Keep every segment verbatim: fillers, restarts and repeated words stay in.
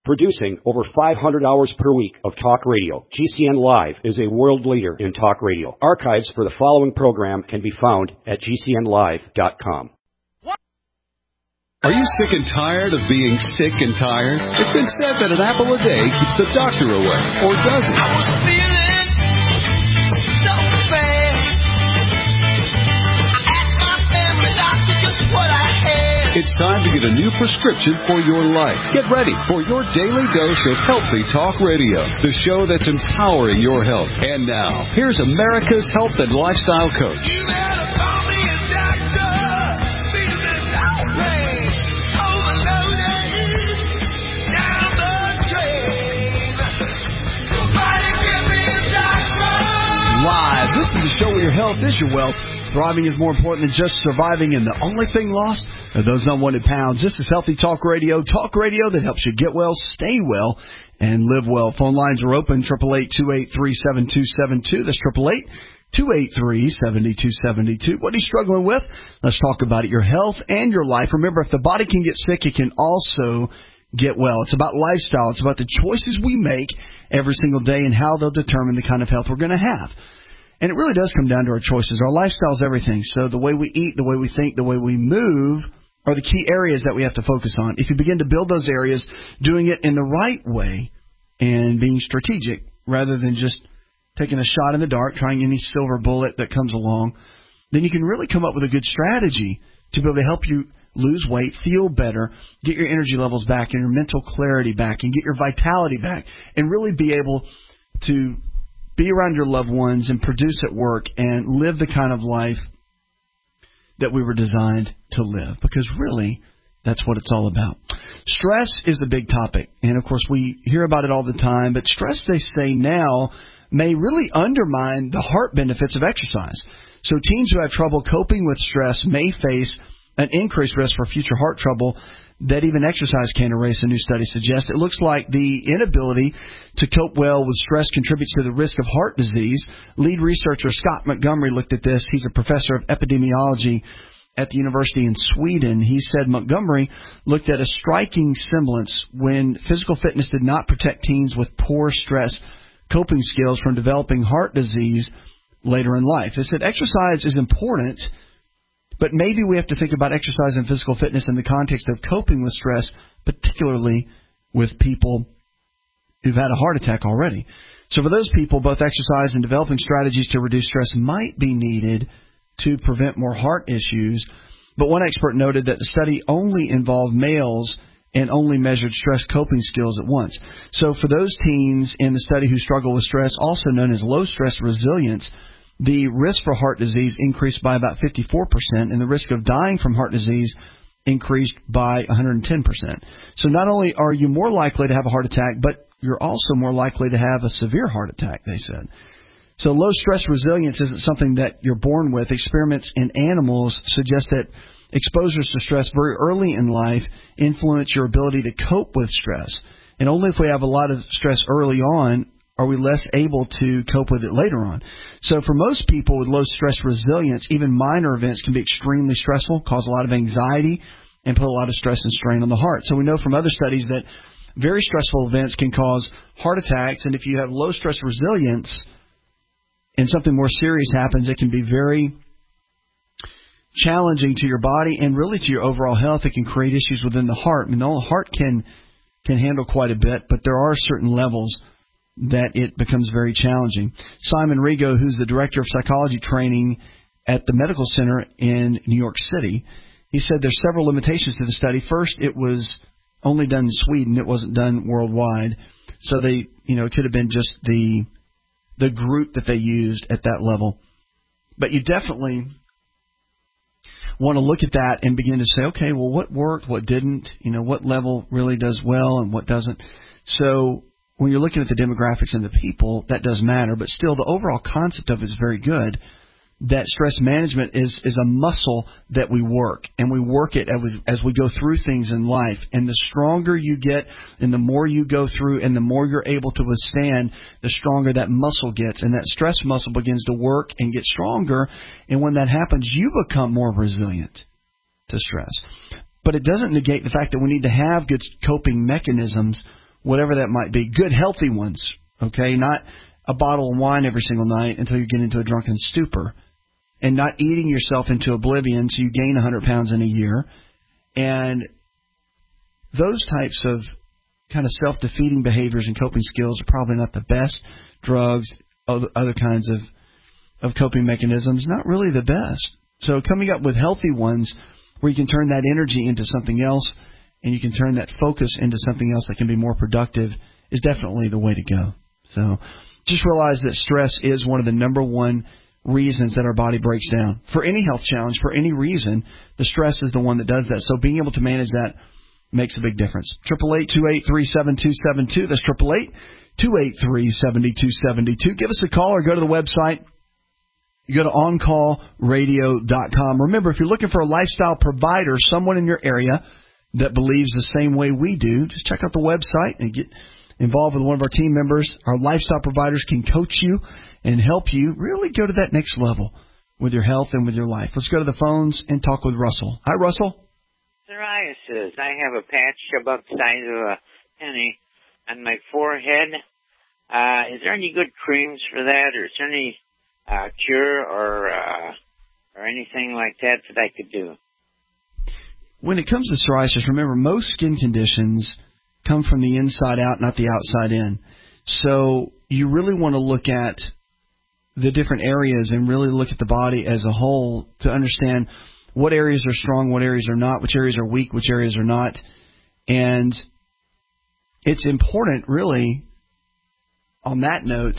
Producing over five hundred hours per week of talk radio, G C N Live is a world leader in talk radio. Archives for the following program can be found at G C N live dot com. Are you sick and tired of being sick and tired? It's been said that an apple a day keeps the doctor away, or does it? I was feeling so bad. I asked my family doctor just what I had. It's time to get a new prescription for your life. Get ready for your daily dose of Healthy Talk Radio, the show that's empowering your health. And now, here's America's health and lifestyle coach. You better call me a doctor. Business outrage. Overloaded. Down the drain. Somebody give me a doctor. Live. This is the show where your health is your wealth. Thriving is more important than just surviving, and the only thing lost are those unwanted pounds. This is Healthy Talk Radio, talk radio that helps you get well, stay well, and live well. Phone lines are open, eight eight eight, two eight three, seven two seven two. That's eight eight eight, two eight three, seven two seven two. What are you struggling with? Let's talk about it, your health and your life. Remember, if the body can get sick, it can also get well. It's about lifestyle. It's about the choices we make every single day and how they'll determine the kind of health we're going to have. And it really does come down to our choices. Our lifestyle is everything. So the way we eat, the way we think, the way we move are the key areas that we have to focus on. If you begin to build those areas, doing it in the right way and being strategic rather than just taking a shot in the dark, trying any silver bullet that comes along, then you can really come up with a good strategy to be able to help you lose weight, feel better, get your energy levels back and your mental clarity back and get your vitality back and really be able to be around your loved ones and produce at work and live the kind of life that we were designed to live. Because really, that's what it's all about. Stress is a big topic. And, of course, we hear about it all the time. But stress, they say now, may really undermine the heart benefits of exercise. So teens who have trouble coping with stress may face an increased risk for future heart trouble that even exercise can't erase, a new study suggests. It looks like the inability to cope well with stress contributes to the risk of heart disease. Lead researcher Scott Montgomery looked at this. He's a professor of epidemiology at the university in Sweden. He said Montgomery looked at a striking semblance when physical fitness did not protect teens with poor stress coping skills from developing heart disease later in life. He said exercise is important, but maybe we have to think about exercise and physical fitness in the context of coping with stress, particularly with people who've had a heart attack already. So for those people, both exercise and developing strategies to reduce stress might be needed to prevent more heart issues. But one expert noted that the study only involved males and only measured stress coping skills at once. So for those teens in the study who struggle with stress, also known as low stress resilience, the risk for heart disease increased by about fifty-four percent, and the risk of dying from heart disease increased by one hundred ten percent. So not only are you more likely to have a heart attack, but you're also more likely to have a severe heart attack, they said. So low stress resilience isn't something that you're born with. Experiments in animals suggest that exposures to stress very early in life influence your ability to cope with stress. And only if we have a lot of stress early on are we less able to cope with it later on. So for most people with low stress resilience, even minor events can be extremely stressful, cause a lot of anxiety, and put a lot of stress and strain on the heart. So we know from other studies that very stressful events can cause heart attacks, and if you have low stress resilience and something more serious happens, it can be very challenging to your body and really to your overall health. It can create issues within the heart. I mean, the heart can can handle quite a bit, but there are certain levels that it becomes very challenging. Simon Rigo, who's the director of psychology training at the medical center in New York City, he said there's several limitations to the study. First, it was only done in Sweden. It wasn't done worldwide. So they, you know, it could have been just the the group that they used at that level. But you definitely want to look at that and begin to say, okay, well, what worked, what didn't, you know, what level really does well and what doesn't. So when you're looking at the demographics and the people, that does matter. But still, the overall concept of it is very good, that stress management is, is a muscle that we work, and we work it as we, as we go through things in life. And the stronger you get and the more you go through and the more you're able to withstand, the stronger that muscle gets. And that stress muscle begins to work and get stronger. And when that happens, you become more resilient to stress. But it doesn't negate the fact that we need to have good coping mechanisms whatever that might be. Good, healthy ones, okay? Not a bottle of wine every single night until you get into a drunken stupor, and not eating yourself into oblivion so you gain one hundred pounds in a year. And those types of kind of self-defeating behaviors and coping skills are probably not the best. Drugs, other, other kinds of, of coping mechanisms, not really the best. So coming up with healthy ones where you can turn that energy into something else and you can turn that focus into something else that can be more productive is definitely the way to go. So just realize that stress is one of the number one reasons that our body breaks down. For any health challenge, for any reason, the stress is the one that does that. So being able to manage that makes a big difference. eight eight eight, two eight three, seven two seven two. That's eight eight eight, two eight three, seven two seven two. Give us a call or go to the website. You go to on call radio dot com. Remember, if you're looking for a lifestyle provider, someone in your area that believes the same way we do, just check out the website and get involved with one of our team members. Our lifestyle providers can coach you and help you really go to that next level with your health and with your life. Let's go to the phones and talk with Russell. Hi, Russell. Psoriasis. I have a patch about the size of a penny on my forehead. Uh, is there any good creams for that, or is there any uh, cure or uh, or anything like that that I could do? When it comes to psoriasis, remember, most skin conditions come from the inside out, not the outside in. So you really want to look at the different areas and really look at the body as a whole to understand what areas are strong, what areas are not, which areas are weak, which areas are not. And it's important, really, on that note,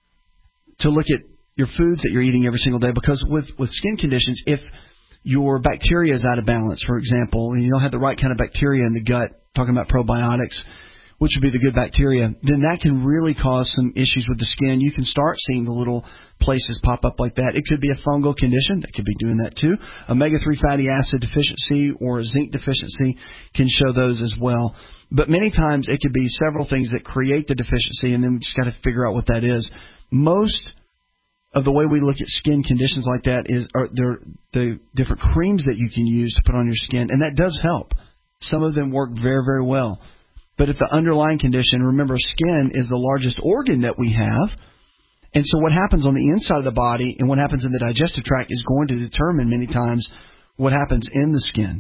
to look at your foods that you're eating every single day, because with, with skin conditions, if your bacteria is out of balance, for example, and you don't have the right kind of bacteria in the gut, talking about probiotics, which would be the good bacteria, then that can really cause some issues with the skin. You can start seeing the little places pop up like that. It could be a fungal condition. That could be doing that too. omega three fatty acid deficiency or zinc deficiency can show those as well. But many times it could be several things that create the deficiency, and then we just got to figure out what that is. Most of the way we look at skin conditions like that is are there the different creams that you can use to put on your skin, and that does help. Some of them work very, very well. But if the underlying condition, remember, skin is the largest organ that we have. And so what happens on the inside of the body and what happens in the digestive tract is going to determine many times what happens in the skin.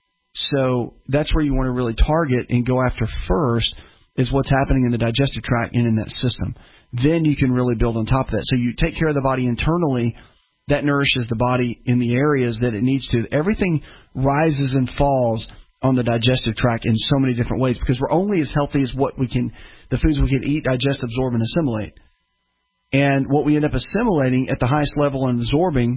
So that's where you want to really target and go after first is what's happening in the digestive tract and in that system. Then you can really build on top of that. So you take care of the body internally. That nourishes the body in the areas that it needs to. Everything rises and falls on the digestive tract in so many different ways, because we're only as healthy as what we can, the foods we can eat, digest, absorb, and assimilate. And what we end up assimilating at the highest level and absorbing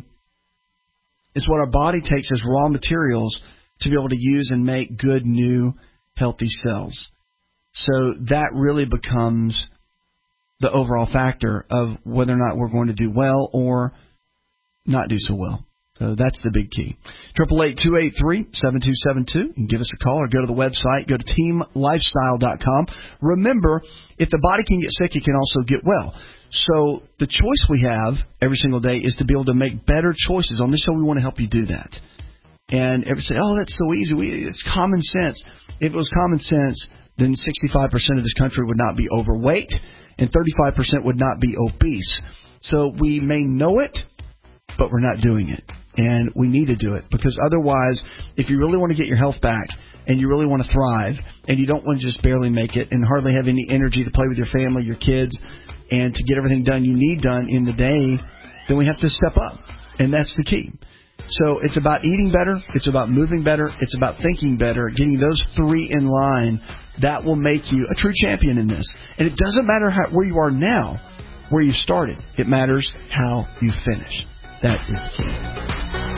is what our body takes as raw materials to be able to use and make good, new, healthy cells. So that really becomes the overall factor of whether or not we're going to do well or not do so well. So that's the big key. eight eight eight, two eight three, seven two seven two. You can give us a call or go to the website. Go to team lifestyle dot com. Remember, if the body can get sick, it can also get well. So the choice we have every single day is to be able to make better choices. On this show, we want to help you do that. And everybody say, oh, that's so easy. We, it's common sense. If it was common sense, then sixty-five percent of this country would not be overweight and thirty-five percent would not be obese. So we may know it, but we're not doing it. And we need to do it, because otherwise, if you really want to get your health back and you really want to thrive and you don't want to just barely make it and hardly have any energy to play with your family, your kids, and to get everything done you need done in the day, then we have to step up. And that's the key. So it's about eating better. It's about moving better. It's about thinking better. Getting those three in line, that will make you a true champion in this. And it doesn't matter how, where you are now, where you started. It matters how you finish. That is the key.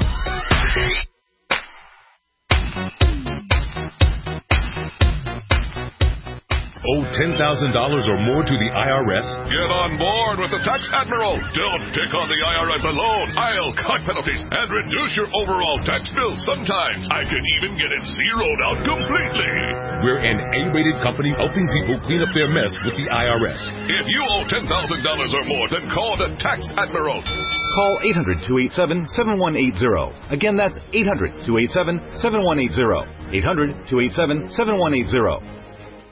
Owe ten thousand dollars or more to the I R S? Get on board with the Tax Admiral. Don't take on the I R S alone. I'll cut penalties and reduce your overall tax bill. Sometimes I can even get it zeroed out completely. We're an A-rated company helping people clean up their mess with the I R S. If you owe ten thousand dollars or more, then call the Tax Admiral. Call eight hundred, two eight seven, seven one eight zero. Again, that's eight hundred, two eight seven, seven one eight zero. eight hundred, two eight seven, seven one eight zero.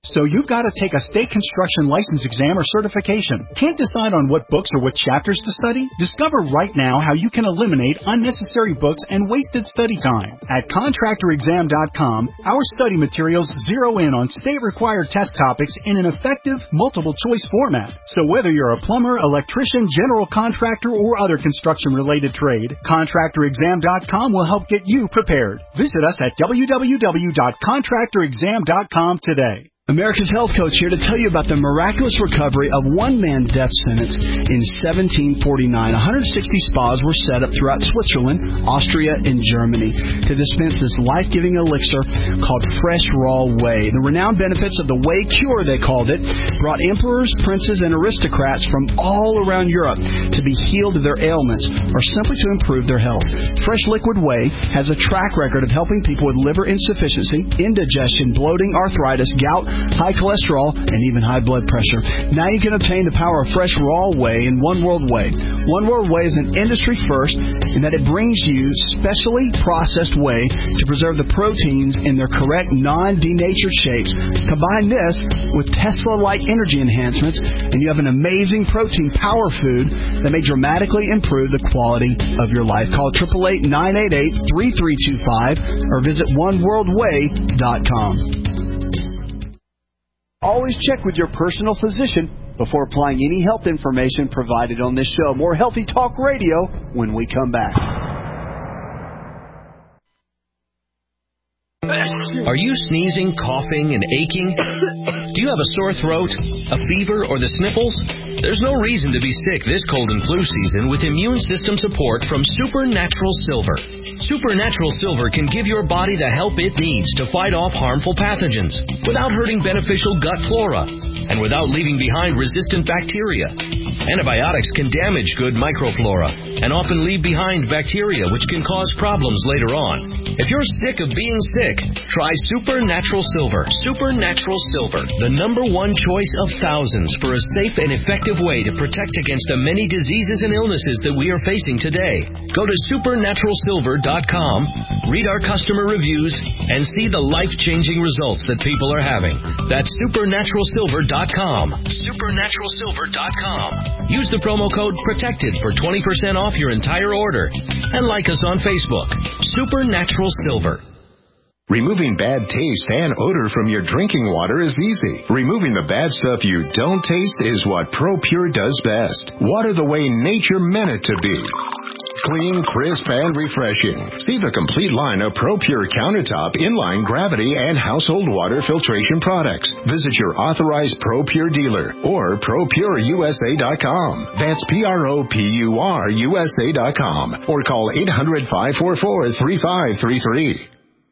So you've got to take a state construction license exam or certification. Can't decide on what books or what chapters to study? Discover right now how you can eliminate unnecessary books and wasted study time. At contractor exam dot com, our study materials zero in on state-required test topics in an effective, multiple-choice format. So whether you're a plumber, electrician, general contractor, or other construction-related trade, contractor exam dot com will help get you prepared. Visit us at w w w dot contractor exam dot com today. America's Health Coach here to tell you about the miraculous recovery of one man's death sentence in seventeen forty-nine. one hundred sixty spas were set up throughout Switzerland, Austria, and Germany to dispense this life-giving elixir called Fresh Raw Whey. The renowned benefits of the Whey Cure, they called it, brought emperors, princes, and aristocrats from all around Europe to be healed of their ailments or simply to improve their health. Fresh Liquid Whey has a track record of helping people with liver insufficiency, indigestion, bloating, arthritis, gout, high cholesterol, and even high blood pressure. Now you can obtain the power of Fresh Raw Whey in One World Whey. One World Whey is an industry first in that it brings you specially processed whey to preserve the proteins in their correct non-denatured shapes. Combine this with Tesla-like energy enhancements, and you have an amazing protein power food that may dramatically improve the quality of your life. Call eight eight eight, nine eight eight, three three two five or visit one world whey dot com. Always check with your personal physician before applying any health information provided on this show. More Healthy Talk Radio when we come back. Are you sneezing, coughing, and aching? Do you have a sore throat, a fever, or the sniffles? There's no reason to be sick this cold and flu season with immune system support from Supernatural Silver. Supernatural Silver can give your body the help it needs to fight off harmful pathogens without hurting beneficial gut flora and without leaving behind resistant bacteria. Antibiotics can damage good microflora and often leave behind bacteria which can cause problems later on. If you're sick of being sick, try Supernatural Silver. Supernatural Silver, the number one choice of thousands for a safe and effective way to protect against the many diseases and illnesses that we are facing today. Go to supernatural silver dot com, read our customer reviews, and see the life-changing results that people are having. That's supernatural silver dot com. supernatural silver dot com. Use the promo code PROTECTED for twenty percent off your entire order. And like us on Facebook. Supernatural Silver. Removing bad taste and odor from your drinking water is easy. Removing the bad stuff you don't taste is what ProPure does best. Water the way nature meant it to be. Clean, crisp, and refreshing. See the complete line of ProPure countertop, inline, gravity, and household water filtration products. Visit your authorized ProPure dealer or pro pure u s a dot com. That's P R O P U R U S A dot com or call eight hundred, five four four, three five three three.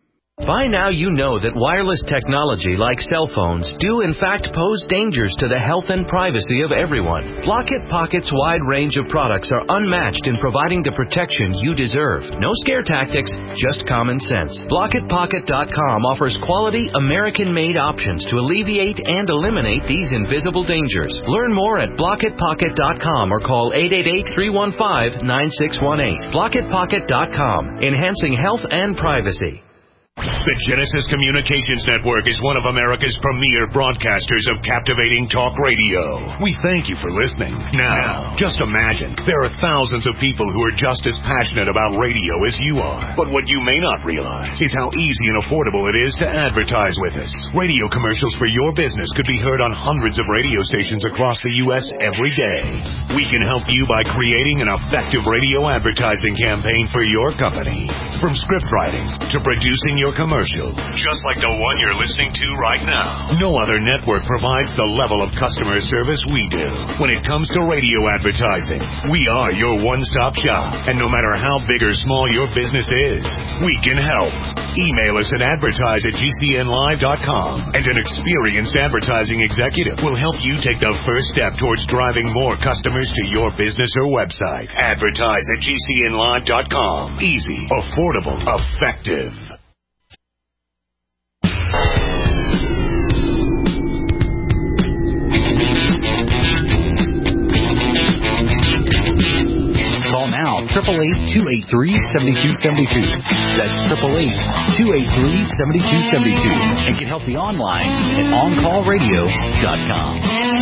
By now you know that wireless technology like cell phones do in fact pose dangers to the health and privacy of everyone. Blockit Pocket's wide range of products are unmatched in providing the protection you deserve. No scare tactics, just common sense. Blockit Pocket dot com offers quality American-made options to alleviate and eliminate these invisible dangers. Learn more at Blockit Pocket dot com or call eight eight eight, three one five, nine six one eight. Blockit Pocket dot com, enhancing health and privacy. The Genesis Communications Network is one of America's premier broadcasters of captivating talk radio. We thank you for listening. Now, just imagine, there are thousands of people who are just as passionate about radio as you are. But what you may not realize is how easy and affordable it is to advertise with us. Radio commercials for your business could be heard on hundreds of radio stations across the U S every day. We can help you by creating an effective radio advertising campaign for your company. From script writing to producing your commercial, just like the one you're listening to right now. No other network provides the level of customer service we do. When it comes to radio advertising, we are your one-stop shop. And no matter how big or small your business is, we can help. Email us at advertise at g c n live dot com, and an experienced advertising executive will help you take the first step towards driving more customers to your business or website. Advertise at g c n live dot com. Easy, affordable, effective. Call now, eight eight eight, two eight three, seven two seven two. That's eight eight eight, two eight three, seven two seven two. And get healthy online at on call radio dot com.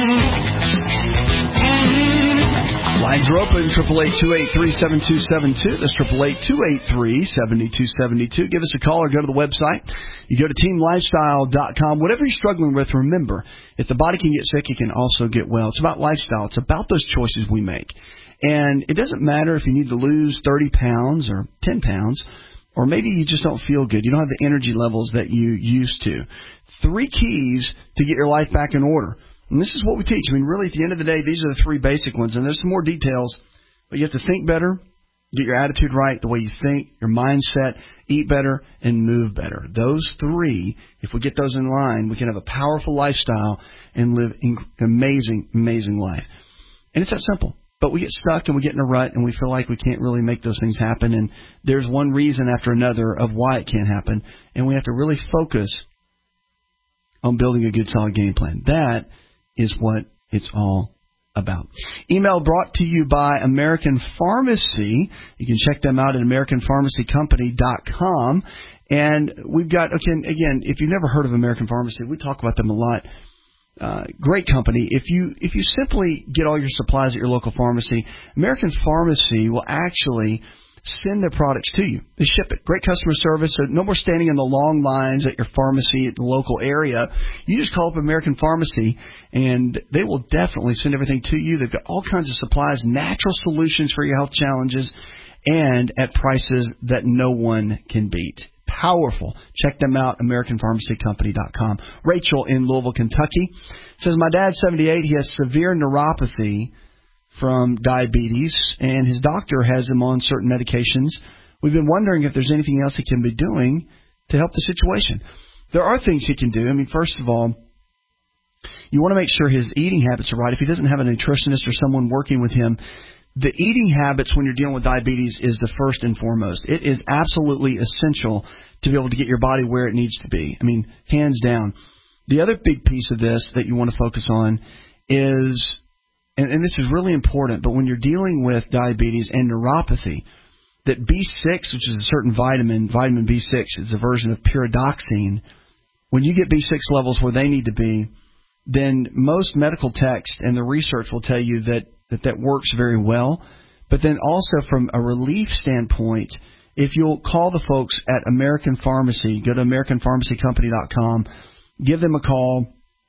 Lines are open, eight eight eight, two eight three, seven two seven two. That's eight eight eight, two eight three, seven two seven two. Give us a call or go to the website. You go to team lifestyle dot com. Whatever you're struggling with, remember, if the body can get sick, it can also get well. It's about lifestyle. It's about those choices we make. And it doesn't matter if you need to lose thirty pounds or ten pounds, or maybe you just don't feel good. You don't have the energy levels that you used to. Three keys to get your life back in order. And this is what we teach. I mean, really, at the end of the day, these are the three basic ones. And there's some more details, but you have to think better, get your attitude right, the way you think, your mindset, eat better, and move better. Those three, if we get those in line, we can have a powerful lifestyle and live an amazing, amazing life. And it's that simple. But we get stuck and we get in a rut and we feel like we can't really make those things happen. And there's one reason after another of why it can't happen. And we have to really focus on building a good, solid game plan. That is what it's all about. Email brought to you by American Pharmacy. You can check them out at american pharmacy company dot com. And we've got, okay, again, if you've never heard of American Pharmacy, we talk about them a lot. Uh, great company. If you if you simply get all your supplies at your local pharmacy, American Pharmacy will actually send their products to you. They ship it. Great customer service. So no more standing in the long lines at your pharmacy at the local area. You just call up American Pharmacy, and they will definitely send everything to you. They've got all kinds of supplies, natural solutions for your health challenges, and at prices that no one can beat. Powerful. Check them out, american pharmacy company dot com. Rachel in Louisville, Kentucky says, my dad's seventy-eight. He has severe neuropathy from diabetes, and his doctor has him on certain medications. We've been wondering if there's anything else he can be doing to help the situation. There are things he can do. I mean, first of all, you want to make sure his eating habits are right. If he doesn't have a nutritionist or someone working with him, the eating habits when you're dealing with diabetes is the first and foremost. It is absolutely essential to be able to get your body where it needs to be. I mean, hands down. The other big piece of this that you want to focus on is, and, and this is really important, but when you're dealing with diabetes and neuropathy, that B six, which is a certain vitamin, vitamin B six, is a version of pyridoxine. When you get B six levels where they need to be, then most medical text and the research will tell you that that, that works very well. But then also from a relief standpoint, if you'll call the folks at American Pharmacy, go to american pharmacy company dot com, give them a call.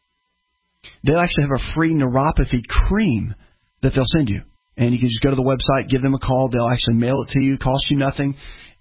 They'll actually have a free neuropathy cream that they'll send you. And you can just go to the website, give them a call. They'll actually mail it to you, cost you nothing.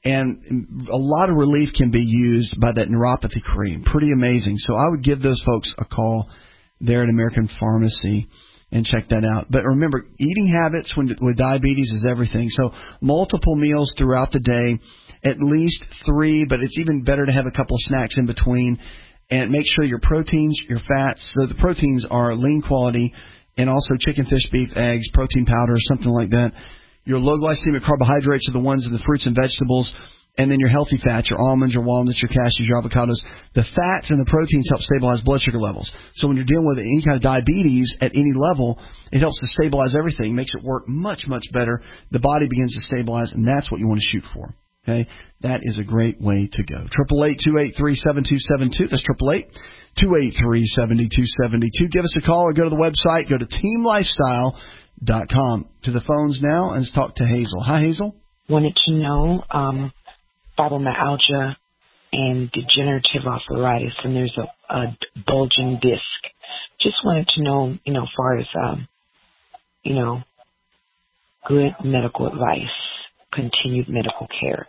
And a lot of relief can be used by that neuropathy cream. Pretty amazing. So I would give those folks a call there at American Pharmacy and check that out. But remember, eating habits when, with diabetes is everything. So multiple meals throughout the day, at least three, but it's even better to have a couple of snacks in between. And make sure your proteins, your fats, so the proteins are lean quality, and also chicken, fish, beef, eggs, protein powder, something like that. Your low glycemic carbohydrates are the ones in the fruits and vegetables. And then your healthy fats, your almonds, your walnuts, your cashews, your avocados. The fats and the proteins help stabilize blood sugar levels. So when you're dealing with any kind of diabetes at any level, it helps to stabilize everything, makes it work much, much better. The body begins to stabilize, and that's what you want to shoot for. Okay, that is a great way to go. Triple eight two eight three seven two seven two. That's triple eight two eight three seven two seven two. Give us a call or go to the website. Go to team lifestyle dot com. To the phones now, and let's talk to Hazel. Hi, Hazel. Wanted to know um, fibromyalgia and degenerative arthritis, and there's a, a bulging disc. Just wanted to know, you know, as far as um, you know, good medical advice, continued medical care.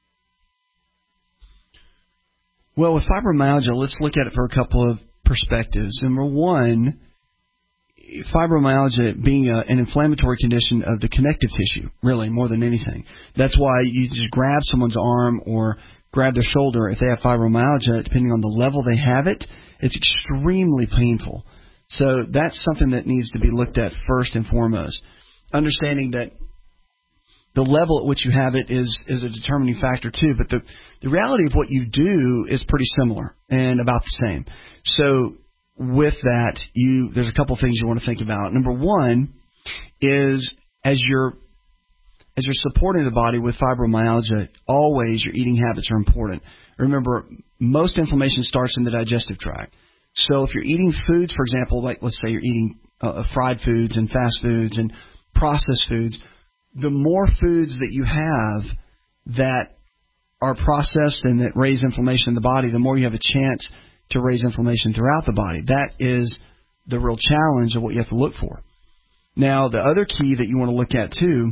Well, with fibromyalgia, let's look at it for a couple of perspectives. Number one, fibromyalgia being a, an inflammatory condition of the connective tissue, really, more than anything. That's why you just grab someone's arm or grab their shoulder if they have fibromyalgia, depending on the level they have it, it's extremely painful. So that's something that needs to be looked at first and foremost. Understanding that the level at which you have it is, is a determining factor too, but the, the reality of what you do is pretty similar and about the same. So with that, you there's a couple things you want to think about. Number one is as you're as you're supporting the body with fibromyalgia, always your eating habits are important. Remember, most inflammation starts in the digestive tract. So if you're eating foods, for example, like let's say you're eating uh, fried foods and fast foods and processed foods, the more foods that you have that are processed and that raise inflammation in the body, the more you have a chance to raise inflammation throughout the body. That is the real challenge of what you have to look for. Now, the other key that you want to look at, too,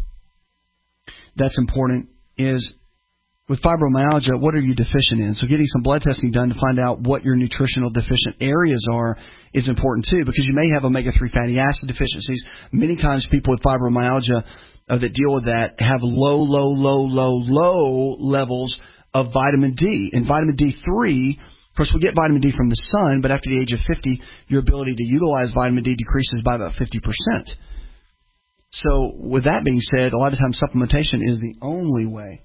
that's important is with fibromyalgia, what are you deficient in? So getting some blood testing done to find out what your nutritional deficient areas are is important, too, because you may have omega three fatty acid deficiencies. Many times people with fibromyalgia uh, that deal with that have low, low, low, low, low levels of vitamin D. And vitamin D three, of course, we get vitamin D from the sun, but after the age of fifty, your ability to utilize vitamin D decreases by about fifty percent. So with that being said, a lot of times supplementation is the only way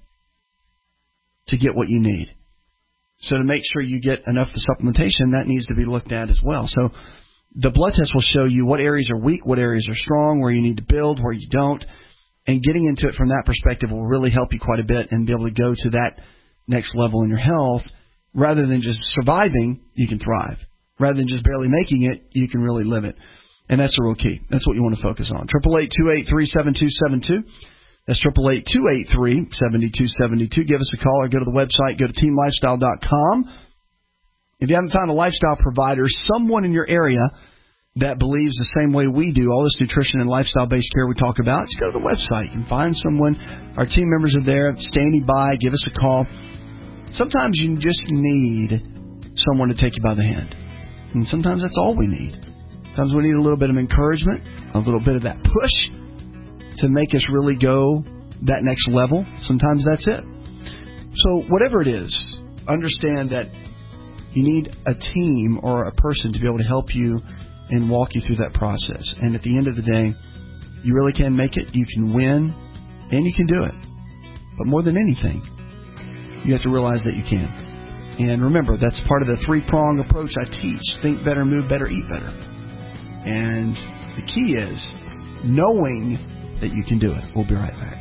to get what you need. So to make sure you get enough of the supplementation, that needs to be looked at as well. So the blood test will show you what areas are weak, what areas are strong, where you need to build, where you don't. And getting into it from that perspective will really help you quite a bit and be able to go to that next level in your health. Rather than just surviving, you can thrive. Rather than just barely making it, you can really live it. And that's the real key. That's what you want to focus on. eight eight eight, two eight three, seven two seven two. That's eight eight eight, two eight three, seven two seven two. Give us a call or go to the website. Go to team lifestyle dot com. If you haven't found a lifestyle provider, someone in your area that believes the same way we do, all this nutrition and lifestyle-based care we talk about, just go to the website. You can find someone. Our team members are there standing by. Give us a call. Sometimes you just need someone to take you by the hand. And sometimes that's all we need. Sometimes we need a little bit of encouragement, a little bit of that push to make us really go that next level. Sometimes that's it. So whatever it is, understand that you need a team or a person to be able to help you and walk you through that process. And at the end of the day, you really can make it. You can win, and you can do it. But more than anything, you have to realize that you can. And remember, that's part of the three-prong approach I teach. Think better, move better, eat better. And the key is knowing that you can do it. We'll be right back.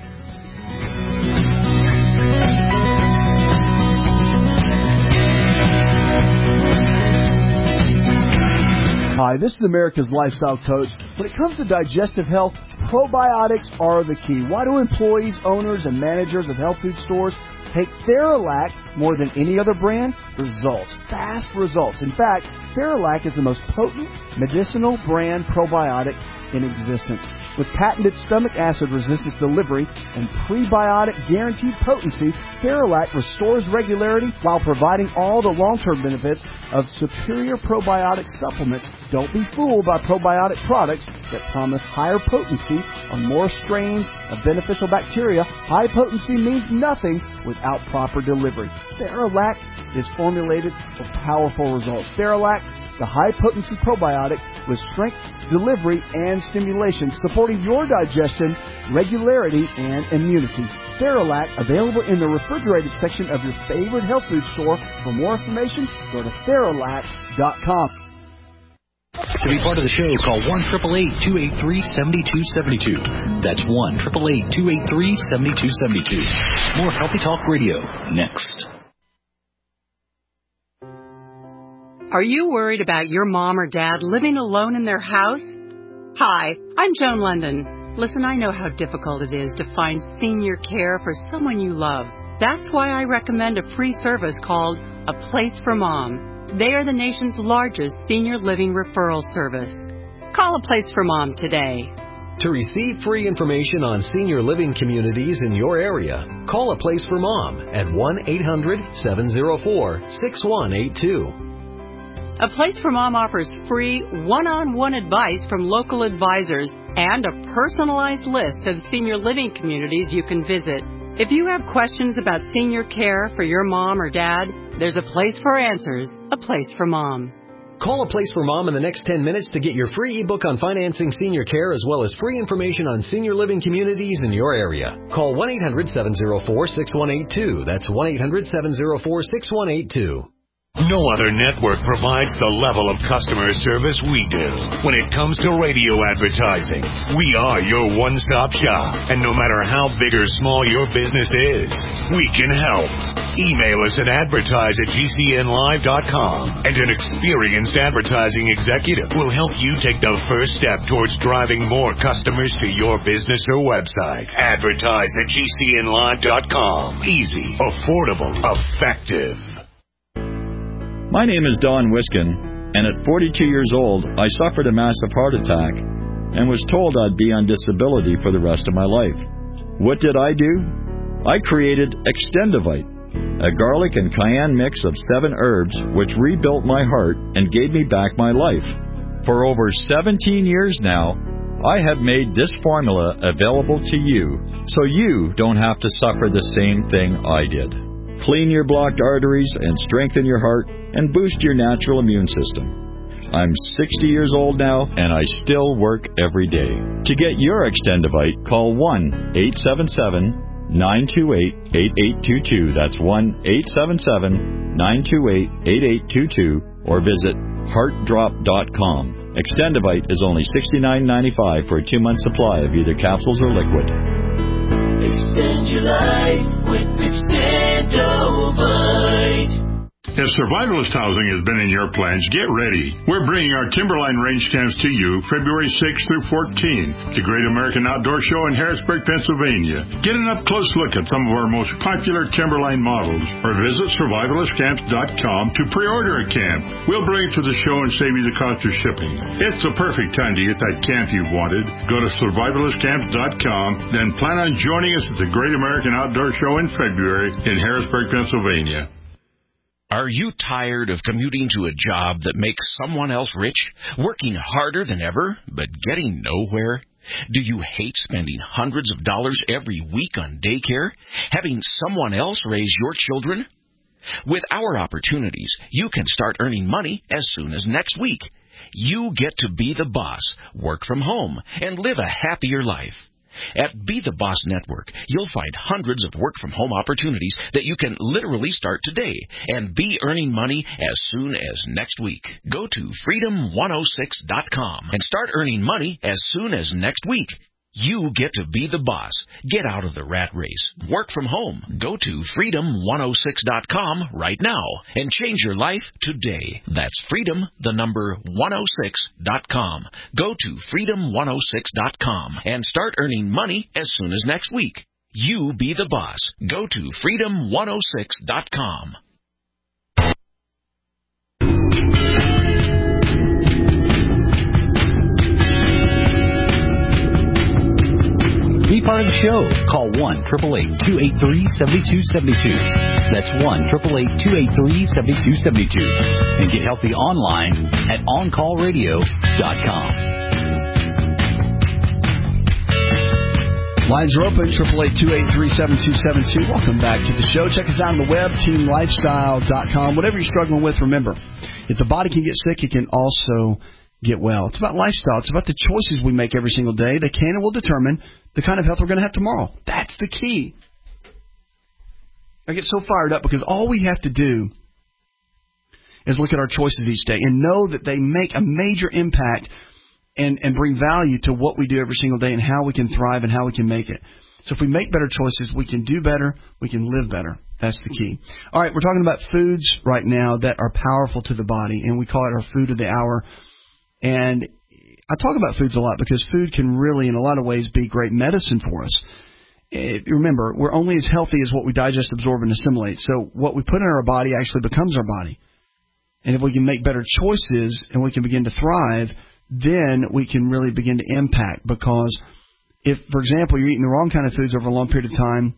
Hi, this is America's Lifestyle Coach. When it comes to digestive health, probiotics are the key. Why do employees, owners, and managers of health food stores take Theralac more than any other brand? Results. Fast results. In fact, Theralac is the most potent medicinal brand probiotic in existence. With patented stomach acid resistance delivery and prebiotic guaranteed potency, Theralac restores regularity while providing all the long-term benefits of superior probiotic supplements. Don't be fooled by probiotic products that promise higher potency on more strains of beneficial bacteria. High potency means nothing without proper delivery. Theralac is formulated for powerful results. Theralac, the high-potency probiotic with strength, delivery, and stimulation, supporting your digestion, regularity, and immunity. Theralac, available in the refrigerated section of your favorite health food store. For more information, go to Theralac dot com. To be part of the show, call one eight eight eight, two eight three, seven two seven two. That's one eight eight eight, two eight three, seven two seven two. More Healthy Talk Radio next. Are you worried about your mom or dad living alone in their house? Hi, I'm Joan London. Listen, I know how difficult it is to find senior care for someone you love. That's why I recommend a free service called A Place for Mom. They are the nation's largest senior living referral service. Call A Place for Mom today. To receive free information on senior living communities in your area, call A Place for Mom at one eight hundred, seven oh four, six one eight two. A Place for Mom offers free one-on-one advice from local advisors and a personalized list of senior living communities you can visit. If you have questions about senior care for your mom or dad, there's a place for answers, A Place for Mom. Call A Place for Mom in the next ten minutes to get your free ebook on financing senior care as well as free information on senior living communities in your area. Call one eight hundred, seven oh four, six one eight two. That's one eight hundred, seven oh four, six one eight two. No other network provides the level of customer service we do. When it comes to radio advertising, we are your one-stop shop. And no matter how big or small your business is, we can help. Email us at advertise at G C N live dot com, and an experienced advertising executive will help you take the first step towards driving more customers to your business or website. Advertise at G C N live dot com. Easy, affordable, effective. My name is Don Wiskin, and at forty-two years old, I suffered a massive heart attack and was told I'd be on disability for the rest of my life. What did I do? I created Extendivite, a garlic and cayenne mix of seven herbs which rebuilt my heart and gave me back my life. For over seventeen years now, I have made this formula available to you so you don't have to suffer the same thing I did. Clean your blocked arteries and strengthen your heart and boost your natural immune system. I'm sixty years old now, and I still work every day. To get your Extendivite, call one eight seven seven, nine two eight, eight eight two two. That's one eight seven seven, nine two eight, eight eight two two, or visit heart drop dot com. Extendivite is only sixty-nine ninety-five for a two-month supply of either capsules or liquid. Extend your life with Extendivite. If survivalist housing has been in your plans, get ready. We're bringing our Timberline range camps to you February sixth through fourteenth, the Great American Outdoor Show in Harrisburg, Pennsylvania. Get an up-close look at some of our most popular Timberline models, or visit survivalist camps dot com to pre-order a camp. We'll bring it to the show and save you the cost of shipping. It's the perfect time to get that camp you've wanted. Go to survivalist camps dot com, then plan on joining us at the Great American Outdoor Show in February in Harrisburg, Pennsylvania. Are you tired of commuting to a job that makes someone else rich, working harder than ever, but getting nowhere? Do you hate spending hundreds of dollars every week on daycare, having someone else raise your children? With our opportunities, you can start earning money as soon as next week. You get to be the boss, work from home, and live a happier life. At Be the Boss Network, you'll find hundreds of work-from-home opportunities that you can literally start today and be earning money as soon as next week. Go to freedom one oh six dot com and start earning money as soon as next week. You get to be the boss. Get out of the rat race. Work from home. Go to freedom one oh six dot com right now and change your life today. That's freedom, the number one oh six dot com. Go to freedom one oh six dot com and start earning money as soon as next week. You be the boss. Go to freedom one oh six dot com. Be part of the show. Call one eight eight eight, two eight three, seven two seven two. That's one eight eight eight, two eight three, seven two seven two. And get healthy online at on call radio dot com. Lines are open, eight eight eight, two eight three, seven two seven two. Welcome back to the show. Check us out on the web, team lifestyle dot com. Whatever you're struggling with, remember, if the body can get sick, it can also get well. It's about lifestyle. It's about the choices we make every single day. They can and will determine the kind of health we're going to have tomorrow. That's the key. I get so fired up because all we have to do is look at our choices each day and know that they make a major impact and, and bring value to what we do every single day and how we can thrive and how we can make it. So if we make better choices, we can do better, we can live better. That's the key. All right, we're talking about foods right now that are powerful to the body, and we call it our food of the hour. And I talk about foods a lot because food can really, in a lot of ways, be great medicine for us. It, remember, we're only as healthy as what we digest, absorb, and assimilate. So what we put in our body actually becomes our body. And if we can make better choices and we can begin to thrive, then we can really begin to impact. Because if, for example, you're eating the wrong kind of foods over a long period of time,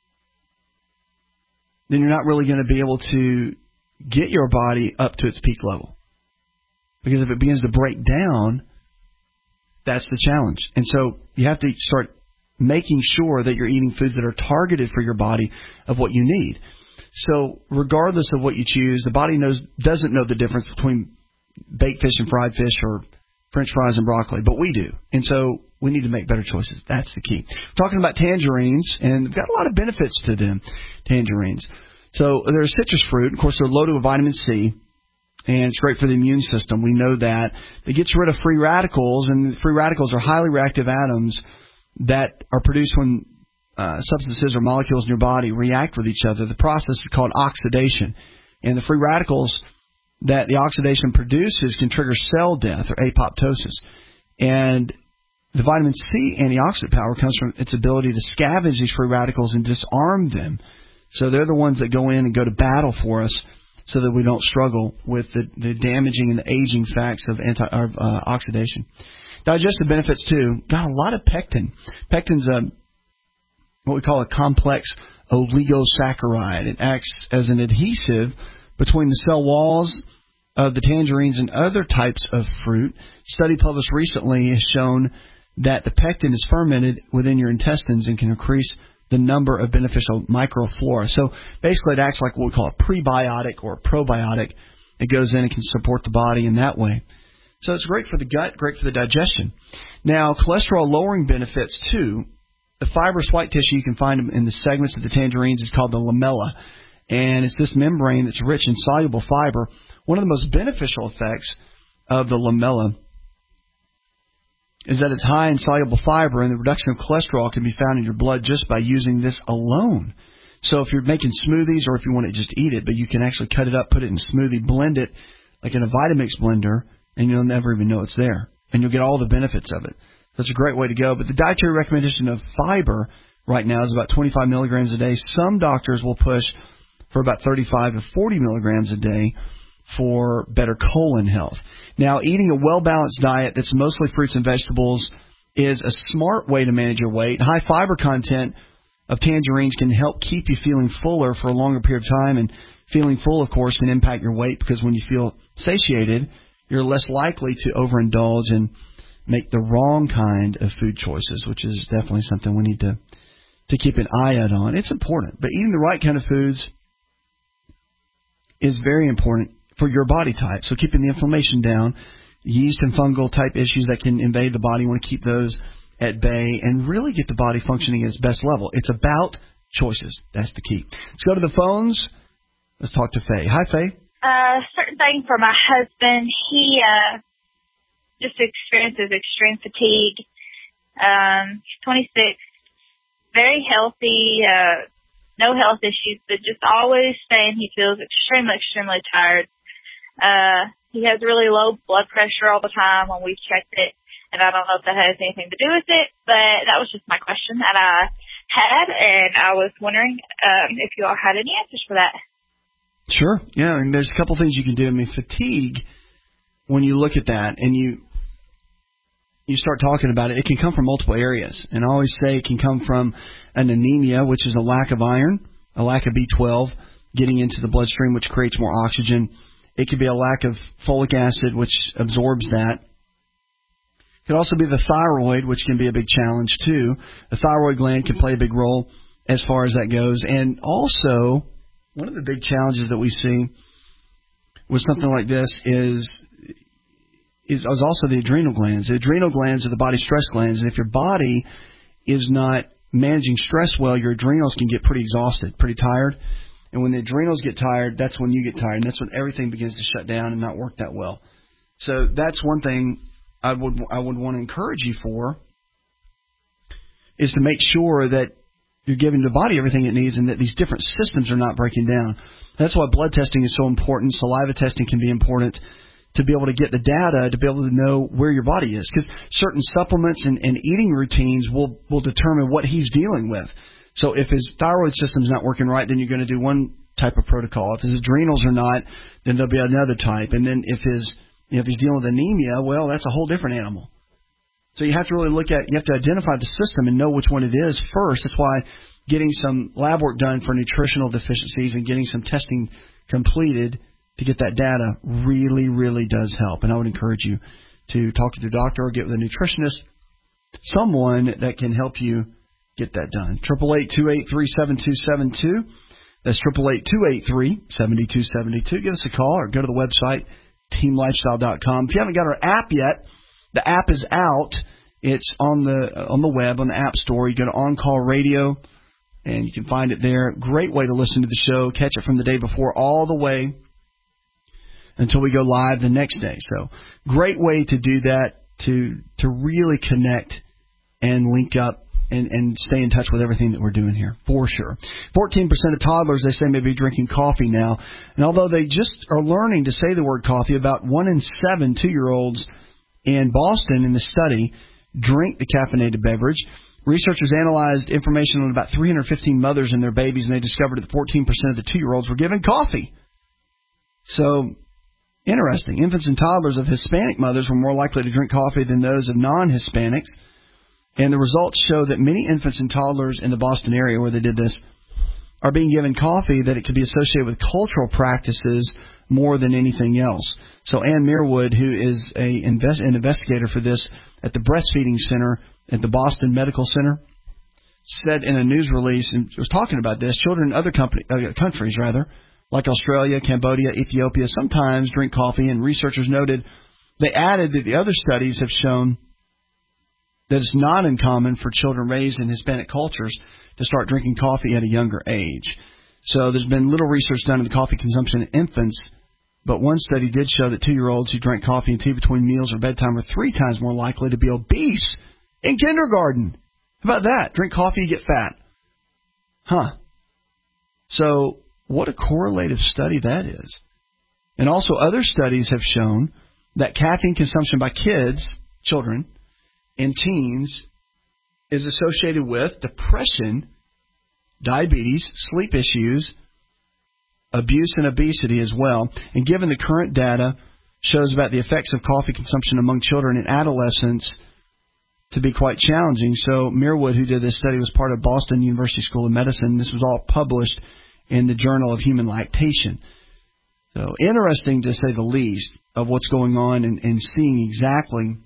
then you're not really going to be able to get your body up to its peak level. Because if it begins to break down, that's the challenge. And so you have to start making sure that you're eating foods that are targeted for your body of what you need. So regardless of what you choose, the body knows doesn't know the difference between baked fish and fried fish or French fries and broccoli, but we do. And so we need to make better choices. That's the key. Talking about tangerines, and we've got a lot of benefits to them, tangerines. So they're a citrus fruit. Of course, they're loaded with vitamin C, and it's great for the immune system. We know that. It gets rid of free radicals, and free radicals are highly reactive atoms that are produced when uh, substances or molecules in your body react with each other. The process is called oxidation. And the free radicals that the oxidation produces can trigger cell death or apoptosis. And the vitamin C antioxidant power comes from its ability to scavenge these free radicals and disarm them. So they're the ones that go in and go to battle for us so that we don't struggle with the, the damaging and the aging facts of, anti, of uh, oxidation. Digestive benefits, too. Got a lot of pectin. Pectin's a, what we call a complex oligosaccharide. It acts as an adhesive between the cell walls of the tangerines and other types of fruit. A study published recently has shown that the pectin is fermented within your intestines and can increase the number of beneficial microflora. So basically it acts like what we call a prebiotic or a probiotic. It goes in and can support the body in that way. So it's great for the gut, great for the digestion. Now, cholesterol-lowering benefits, too. The fibrous white tissue, you can find them in the segments of the tangerines, is called the lamella. And it's this membrane that's rich in soluble fiber. One of the most beneficial effects of the lamella is that it's high in soluble fiber, and the reduction of cholesterol can be found in your blood just by using this alone. So if you're making smoothies or if you want to just eat it, but you can actually cut it up, put it in a smoothie, blend it like in a Vitamix blender, and you'll never even know it's there. And you'll get all the benefits of it. That's a great way to go. But the dietary recommendation of fiber right now is about twenty-five milligrams a day. Some doctors will push for about thirty-five to forty milligrams a day for better colon health. Now, eating a well-balanced diet that's mostly fruits and vegetables is a smart way to manage your weight. High fiber content of tangerines can help keep you feeling fuller for a longer period of time, and feeling full, of course, can impact your weight because when you feel satiated, you're less likely to overindulge and make the wrong kind of food choices, which is definitely something we need to, to keep an eye out on. It's important, but eating the right kind of foods is very important for your body type. So keeping the inflammation down, yeast and fungal type issues that can invade the body, you want to keep those at bay and really get the body functioning at its best level. It's about choices. That's the key. Let's go to the phones. Let's talk to Faye. Hi, Faye. Uh, certain thing for my husband, he uh, just experiences extreme fatigue. Um, he's twenty-six, very healthy, uh, no health issues, but just always saying he feels extremely, extremely tired. Uh, he has really low blood pressure all the time when we've checked it, and I don't know if that has anything to do with it, but that was just my question that I had, and I was wondering um, if you all had any answers for that. Sure. Yeah, and there's a couple things you can do. I mean, fatigue, when you look at that and you you start talking about it, it can come from multiple areas. And I always say it can come from an anemia, which is a lack of iron, a lack of B twelve getting into the bloodstream, which creates more oxygen. It could be a lack of folic acid, which absorbs that. It could also be the thyroid, which can be a big challenge, too. The thyroid gland can play a big role as far as that goes. And also, one of the big challenges that we see with something like this is, is, is also the adrenal glands. The adrenal glands are the body stress glands, and if your body is not managing stress well, your adrenals can get pretty exhausted, pretty tired. And when the adrenals get tired, that's when you get tired, and that's when everything begins to shut down and not work that well. So that's one thing I would I would want to encourage you for, is to make sure that you're giving the body everything it needs and that these different systems are not breaking down. That's why blood testing is so important. Saliva testing can be important to be able to get the data, to be able to know where your body is. Because certain supplements and, and eating routines will, will determine what he's dealing with. So if his thyroid system's not working right, then you're going to do one type of protocol. If his adrenals are not, then there'll be another type. And then if his you know, if he's dealing with anemia, well, that's a whole different animal. So you have to really look at, you have to identify the system and know which one it is first. That's why getting some lab work done for nutritional deficiencies and getting some testing completed to get that data really, really does help. And I would encourage you to talk to your doctor or get with a nutritionist, someone that can help you get that done. eight eight eight, two eight three, seven two seven two. That's eight eight eight, two eight three, seven two seven two. Give us a call or go to the website, team lifestyle dot com. If you haven't got our app yet, the app is out. It's on the on the web, on the App Store. You go to On Call Radio, And you can find it there. Great way to listen to the show. Catch it from the day before all the way until we go live the next day. So great way to do that, to to really connect and link up and, and stay in touch with everything that we're doing here, for sure. fourteen percent of toddlers, they say, may be drinking coffee now. And although they just are learning to say the word coffee, about one in seven two-year-olds in Boston in the study drink the caffeinated beverage. Researchers analyzed information on about three hundred fifteen mothers and their babies, and they discovered that fourteen percent of the two-year-olds were given coffee. So, interesting. Infants and toddlers of Hispanic mothers were more likely to drink coffee than those of non-Hispanics. And the results show that many infants and toddlers in the Boston area where they did this are being given coffee, that it could be associated with cultural practices more than anything else. So Ann Meerwood, who is a invest, an investigator for this at the Breastfeeding Center at the Boston Medical Center, said in a news release, and was talking about this, children in other company, uh, countries, rather, like Australia, Cambodia, Ethiopia, sometimes drink coffee, and researchers noted, they added that the other studies have shown that it's not uncommon for children raised in Hispanic cultures to start drinking coffee at a younger age. So there's been little research done on the coffee consumption in infants, but one study did show that two-year-olds who drank coffee and tea between meals or bedtime were three times more likely to be obese in kindergarten. How about that? Drink coffee, you get fat. Huh. So what a correlative study that is. And also other studies have shown that caffeine consumption by kids, children, and teens is associated with depression, diabetes, sleep issues, abuse, and obesity as well. And given the current data shows about the effects of coffee consumption among children and adolescents to be quite challenging. So Meerwood, who did this study, was part of Boston University School of Medicine. This was all published in the Journal of Human Lactation. So interesting, to say the least, of what's going on and, and seeing exactly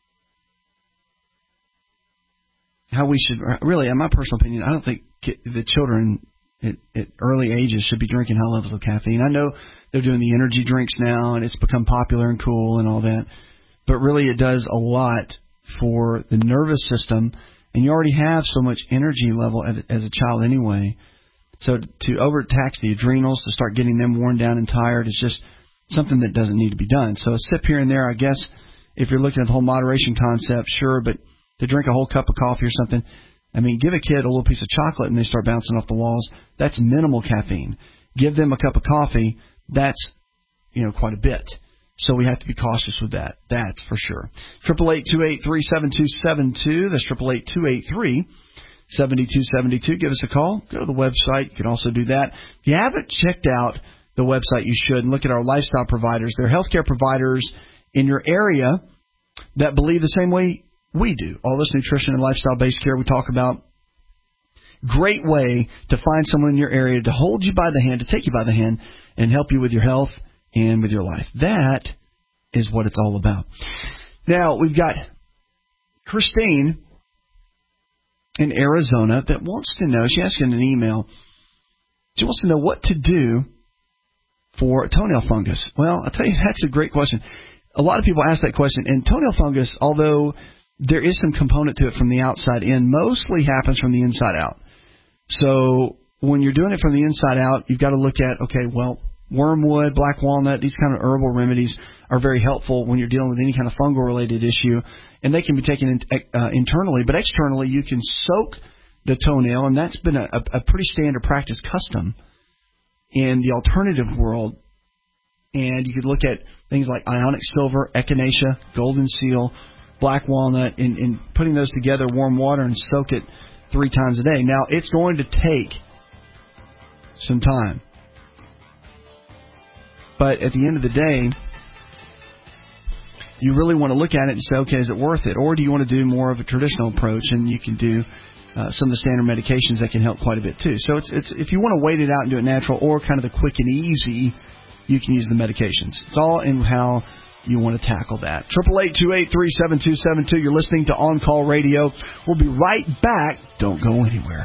how we should, really, in my personal opinion, I don't think the children at, at early ages should be drinking high levels of caffeine. I know they're doing the energy drinks now, and it's become popular and cool and all that, but really it does a lot for the nervous system, and you already have so much energy level as, as a child anyway. So to overtax the adrenals, to start getting them worn down and tired, is just something that doesn't need to be done. So a sip here and there, I guess, if you're looking at the whole moderation concept, sure, but to drink a whole cup of coffee or something, I mean, give a kid a little piece of chocolate and they start bouncing off the walls. That's minimal caffeine. Give them a cup of coffee, that's, you know, quite a bit. So we have to be cautious with that. That's for sure. eight eight eight, two eight three, seven two seven two. That's eight eight eight, two eight three, seven two seven two. Give us a call. Go to the website. You can also do that. If you haven't checked out the website, you should. And look at our lifestyle providers. They're healthcare providers in your area that believe the same way we do. All this nutrition and lifestyle-based care we talk about. Great way to find someone in your area to hold you by the hand, to take you by the hand, and help you with your health and with your life. That is what it's all about. Now, we've got Christine in Arizona that wants to know, she asked in an email, she wants to know what to do for toenail fungus. Well, I'll tell you, that's a great question. A lot of people ask that question, and toenail fungus, although there is some component to it from the outside in, mostly happens from the inside out. So when you're doing it from the inside out, you've got to look at, okay, well, wormwood, black walnut, these kind of herbal remedies are very helpful when you're dealing with any kind of fungal-related issue, and they can be taken in, uh, internally. But externally, you can soak the toenail, and that's been a, a pretty standard practice custom in the alternative world. And you could look at things like ionic silver, echinacea, golden seal, black walnut, and, and putting those together, warm water, and soak it three times a day. Now, it's going to take some time. But at the end of the day, you really want to look at it and say, okay, is it worth it? Or do you want to do more of a traditional approach, and you can do uh, some of the standard medications that can help quite a bit too. So it's it's if you want to wait it out and do it natural, or kind of the quick and easy, you can use the medications. It's all in how you want to tackle that. eight eight eight, two eight three, seven two seven two. You're listening to On Call Radio. We'll be right back. Don't go anywhere.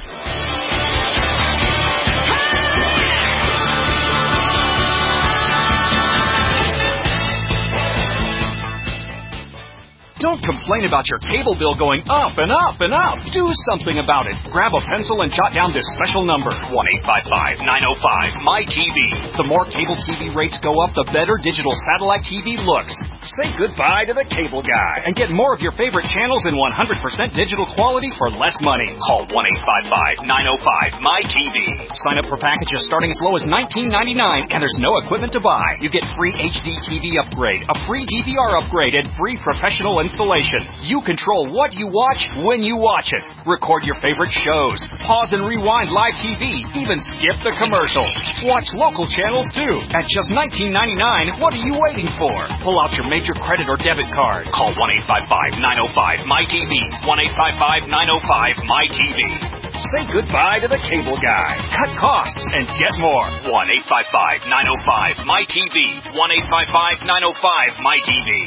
Don't complain about your cable bill going up and up and up. Do something about it. Grab a pencil and jot down this special number, one eight five five, nine oh five, M Y T V. The more cable T V rates go up, the better digital satellite T V looks. Say goodbye to the cable guy and get more of your favorite channels in one hundred percent digital quality for less money. Call one eight five five, nine oh five, M Y T V. Sign up for packages starting as low as nineteen ninety-nine, and there's no equipment to buy. You get free H D T V upgrade, a free D V R upgrade, and free professional installation. You control what you watch when you watch it. Record your favorite shows. Pause and rewind live T V. Even skip the commercials. Watch local channels too. At just nineteen ninety-nine, what are you waiting for? Pull out your major credit or debit card. Call one eight five five, nine oh five, M Y T V. one eight five five, nine oh five, M Y T V. Say goodbye to the cable guy. Cut costs and get more. one eight five five, nine oh five, M Y T V. one eight five five, nine oh five, M Y T V.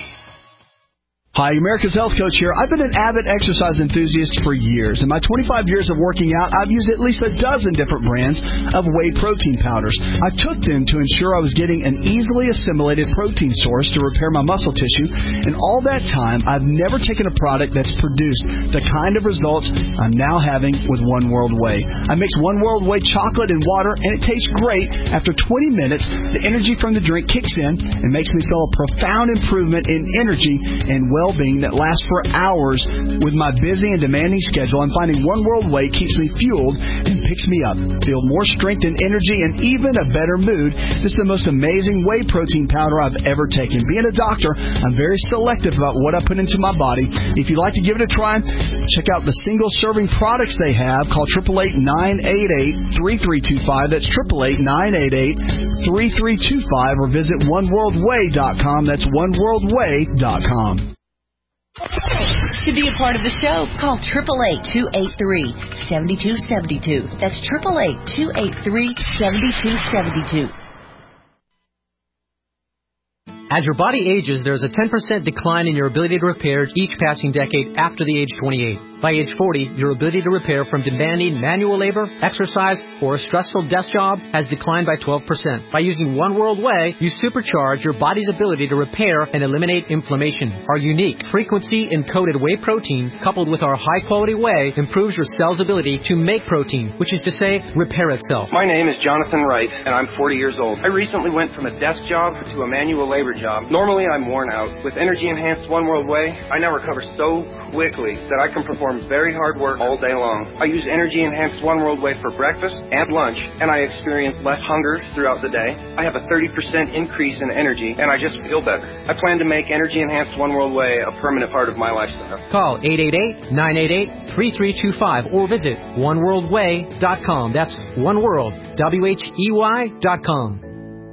Hi, America's Health Coach here. I've been an avid exercise enthusiast for years. In my twenty-five years of working out, I've used at least a dozen different brands of whey protein powders. I took them to ensure I was getting an easily assimilated protein source to repair my muscle tissue, and all that time, I've never taken a product that's produced the kind of results I'm now having with One World Whey. I mix One World Whey chocolate and water, and it tastes great. After twenty minutes, the energy from the drink kicks in and makes me feel a profound improvement in energy and well well-being that lasts for hours. With my busy and demanding schedule, I'm finding One World Whey keeps me fueled and picks me up. Feel more strength and energy and even a better mood. This is the most amazing whey protein powder I've ever taken. Being a doctor, I'm very selective about what I put into my body. If you'd like to give it a try, check out the single-serving products they have. Call eight eight eight, nine eight eight, three three two five. That's eight eight eight, nine eight eight, three three two five, or visit one world way dot com. That's one world way dot com. To be a part of the show, call eight eight eight, two eight three, seven two seven two. That's eight eight eight, two eight three, seven two seven two. As your body ages, there's a ten percent decline in your ability to repair each passing decade after the age twenty-eight. By age forty, your ability to repair from demanding manual labor, exercise, or a stressful desk job has declined by twelve percent. By using One World Whey, you supercharge your body's ability to repair and eliminate inflammation. Our unique frequency-encoded whey protein, coupled with our high-quality whey, improves your cell's ability to make protein, which is to say, repair itself. My name is Jonathan Wright, and I'm forty years old. I recently went from a desk job to a manual labor job. Normally, I'm worn out. With energy-enhanced One World Whey, I now recover so quickly that I can perform very hard work all day long. I use energy-enhanced One World Whey for breakfast and lunch, and I experience less hunger throughout the day. I have a thirty percent increase in energy, and I just feel better. I plan to make energy-enhanced One World Whey a permanent part of my lifestyle. Call eight eight eight, nine eight eight, three three two five or visit one world way dot com. That's One World, W H E Y dot com.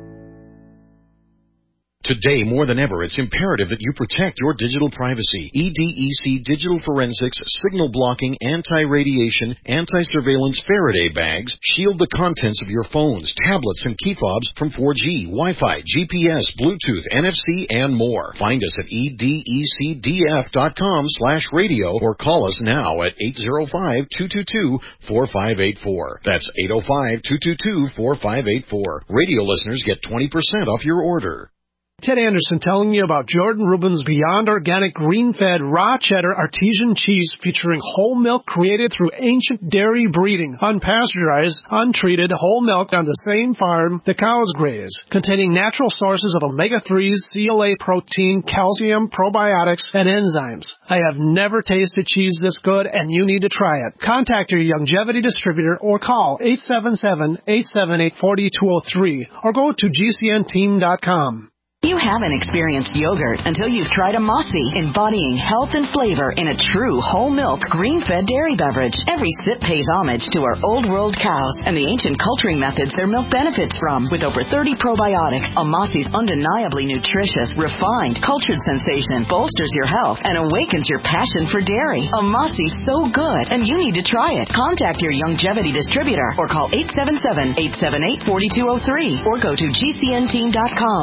Today, more than ever, it's imperative that you protect your digital privacy. E D E C Digital Forensics, signal blocking, anti-radiation, anti-surveillance Faraday bags shield the contents of your phones, tablets, and key fobs from four G, Wi-Fi, G P S, Bluetooth, N F C, and more. Find us at E D E C D F dot com slash radio or call us now at eight zero five, two two two, four five eight four. That's eight zero five, two two two, four five eight four. Radio listeners get twenty percent off your order. Ted Anderson telling you about Jordan Rubin's Beyond Organic Green-Fed Raw Cheddar Artesian Cheese featuring whole milk created through ancient dairy breeding, unpasteurized, untreated whole milk on the same farm the cows graze, containing natural sources of omega threes, C L A protein, calcium, probiotics, and enzymes. I have never tasted cheese this good, and you need to try it. Contact your Youngevity distributor or call eight seven seven, eight seven eight, four two zero three or go to G C N team dot com. You haven't experienced yogurt until you've tried a Mossy, embodying health and flavor in a true whole milk, green-fed dairy beverage. Every sip pays homage to our old world cows and the ancient culturing methods their milk benefits from. With over thirty probiotics, a Mossy's undeniably nutritious, refined, cultured sensation bolsters your health and awakens your passion for dairy. A Mossy's so good, and you need to try it. Contact your Youngevity distributor or call eight seven seven, eight seven eight, four two zero three or go to G C N team dot com.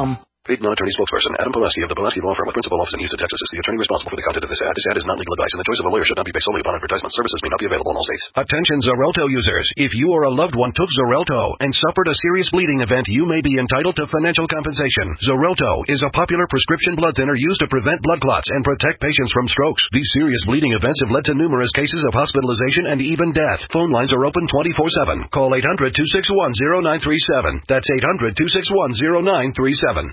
Paid non-attorney spokesperson Adam Pulaski of the Pulaski Law Firm with principal office in Houston, Texas is the attorney responsible for the content of this ad. This ad is not legal advice, and the choice of a lawyer should not be based solely upon advertisement. Services may not be available in all states. Attention Xarelto users. If you or a loved one took Xarelto and suffered a serious bleeding event, you may be entitled to financial compensation. Xarelto is a popular prescription blood thinner used to prevent blood clots and protect patients from strokes. These serious bleeding events have led to numerous cases of hospitalization and even death. Phone lines are open twenty-four seven. Call eight hundred, two six one, zero nine three seven. That's eight hundred, two six one, zero nine three seven.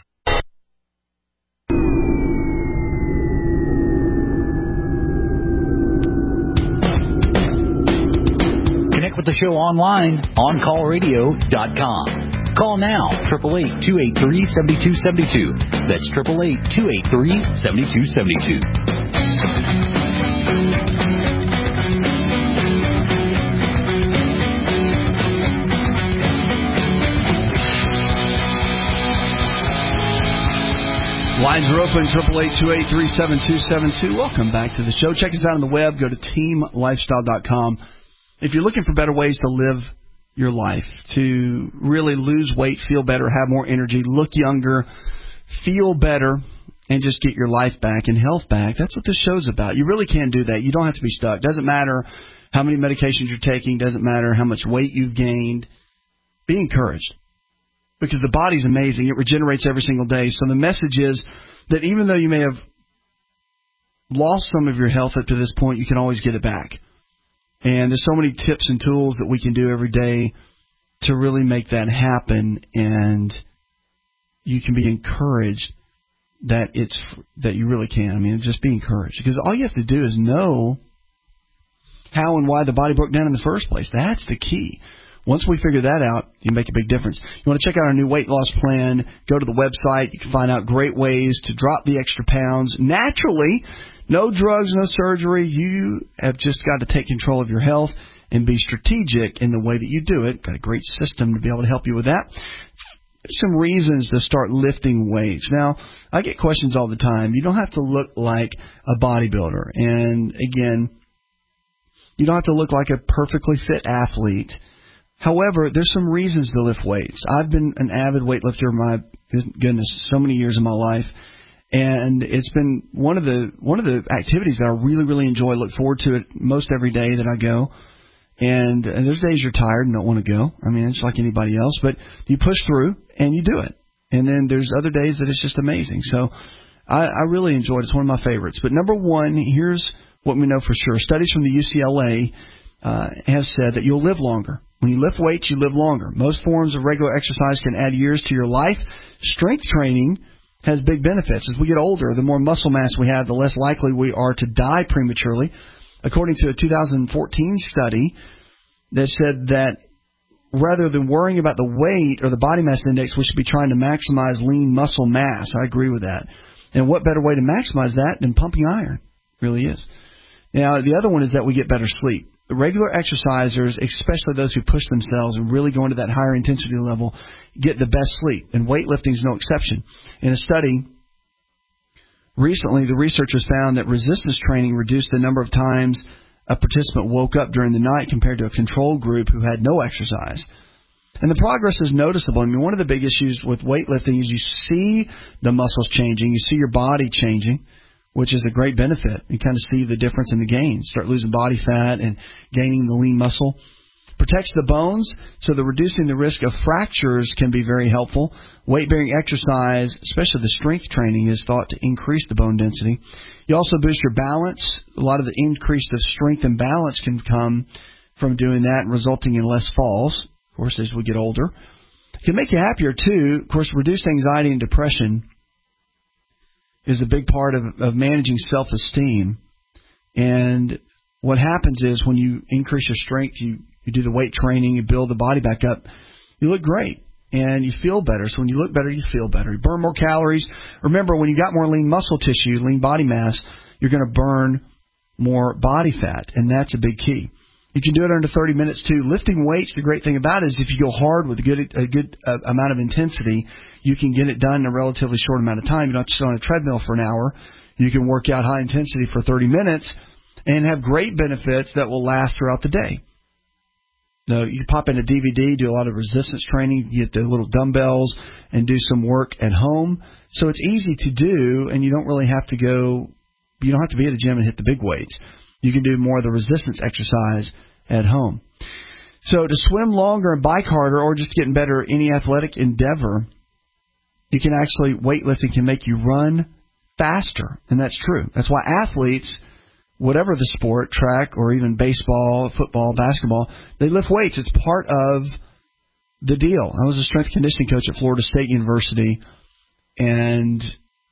With the show online, on call radio dot com. Call now, eight eight eight, two eight three, seven two seven two. That's eight eight eight, two eight three, seven two seven two. Lines are open, eight eight eight, two eight three, seven two seven two. Welcome back to the show. Check us out on the web. Go to team lifestyle dot com. If you're looking for better ways to live your life, to really lose weight, feel better, have more energy, look younger, feel better, and just get your life back and health back, that's what this show's about. You really can do that. You don't have to be stuck. Doesn't matter how many medications you're taking. Doesn't matter how much weight you've gained. Be encouraged, because the body's amazing. It regenerates every single day. So the message is that even though you may have lost some of your health up to this point, you can always get it back. And there's so many tips and tools that we can do every day to really make that happen, and you can be encouraged that it's that you really can. I mean, just be encouraged, because all you have to do is know how and why the body broke down in the first place. That's the key. Once we figure that out, you make a big difference. You want to check out our new weight loss plan, go to the website. You can find out great ways to drop the extra pounds naturally. No drugs, no surgery. You have just got to take control of your health and be strategic in the way that you do it. Got a great system to be able to help you with that. Some reasons to start lifting weights. Now, I get questions all the time. You don't have to look like a bodybuilder. And again, you don't have to look like a perfectly fit athlete. However, there's some reasons to lift weights. I've been an avid weightlifter, my goodness, so many years of my life. And it's been one of the one of the activities that I really, really enjoy. Look forward to it most every day that I go. And, and there's days you're tired and don't want to go. I mean, it's like anybody else. But you push through and you do it. And then there's other days that it's just amazing. So I, I really enjoy it. It's one of my favorites. But number one, here's what we know for sure. Studies from the U C L A uh, have said that you'll live longer. When you lift weights, you live longer. Most forms of regular exercise can add years to your life. Strength training has big benefits. As we get older, the more muscle mass we have, the less likely we are to die prematurely. According to a two thousand fourteen study that said that rather than worrying about the weight or the body mass index, we should be trying to maximize lean muscle mass. I agree with that. And what better way to maximize that than pumping iron? It really is. Now, the other one is that we get better sleep. The regular exercisers, especially those who push themselves and really go into that higher intensity level, get the best sleep. And weightlifting is no exception. In a study recently, the researchers found that resistance training reduced the number of times a participant woke up during the night compared to a control group who had no exercise. And the progress is noticeable. I mean, one of the big issues with weightlifting is you see the muscles changing, you see your body changing, which is a great benefit. You kind of see the difference in the gains. Start losing body fat and gaining the lean muscle. Protects the bones, so the reducing the risk of fractures can be very helpful. Weight-bearing exercise, especially the strength training, is thought to increase the bone density. You also boost your balance. A lot of the increase of strength and balance can come from doing that, resulting in less falls, of course, as we get older. It can make you happier, too. Of course, reduced anxiety and depression is a big part of, of managing self-esteem. And what happens is when you increase your strength, you, you do the weight training, you build the body back up, you look great and you feel better. So when you look better, you feel better. You burn more calories. Remember, when you got more lean muscle tissue, lean body mass, you're going to burn more body fat, and that's a big key. You can do it under thirty minutes, too. Lifting weights, the great thing about it is if you go hard with a good a good uh, amount of intensity, you can get it done in a relatively short amount of time. You don't have to sit on a treadmill for an hour. You can work out high intensity for thirty minutes and have great benefits that will last throughout the day. No, you pop in a D V D, do a lot of resistance training, you get the little dumbbells, and do some work at home. So it's easy to do, and you don't really have to go, you don't have to be at a gym and hit the big weights. You can do more of the resistance exercise at home. So to swim longer and bike harder, or just getting better at any athletic endeavor, you can actually, weightlifting can make you run faster. And that's true. That's why athletes, whatever the sport, track or even baseball, football, basketball, they lift weights. It's part of the deal. I was a strength conditioning coach at Florida State University, and,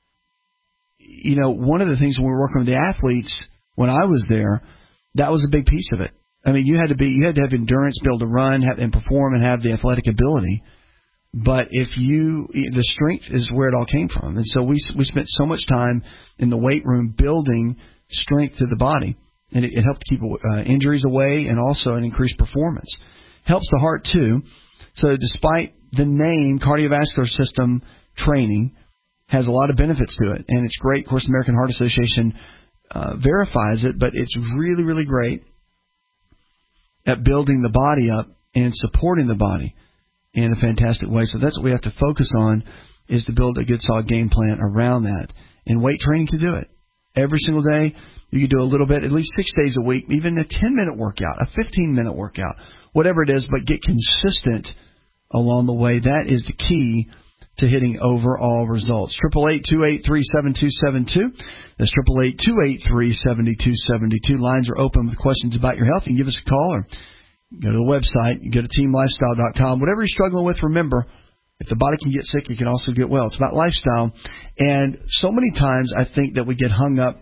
you know, one of the things when we were working with the athletes when I was there, that was a big piece of it. I mean, you had to be, you had to have endurance, be able to run have, and perform and have the athletic ability. But if you, the strength is where it all came from. And so we we spent so much time in the weight room building strength to the body. And it, it helped keep uh, injuries away and also an increased performance. Helps the heart too. So despite the name, cardiovascular system training has a lot of benefits to it. And it's great. Of course, the American Heart Association uh, verifies it, but it's really, really great at building the body up and supporting the body in a fantastic way. So that's what we have to focus on, is to build a good solid game plan around that. And weight training to do it. Every single day, you can do a little bit, at least six days a week, even a ten-minute workout, a fifteen-minute workout, whatever it is, but get consistent along the way. That is the key to hitting overall results. eight eight eight, two eight three, seven two seven two. That's eight eight eight, two eight three, seven two seven two. Lines are open with questions about your health. You can give us a call or go to the website. You go to team lifestyle dot com. Whatever you're struggling with, remember, if the body can get sick, you can also get well. It's about lifestyle. And so many times I think that we get hung up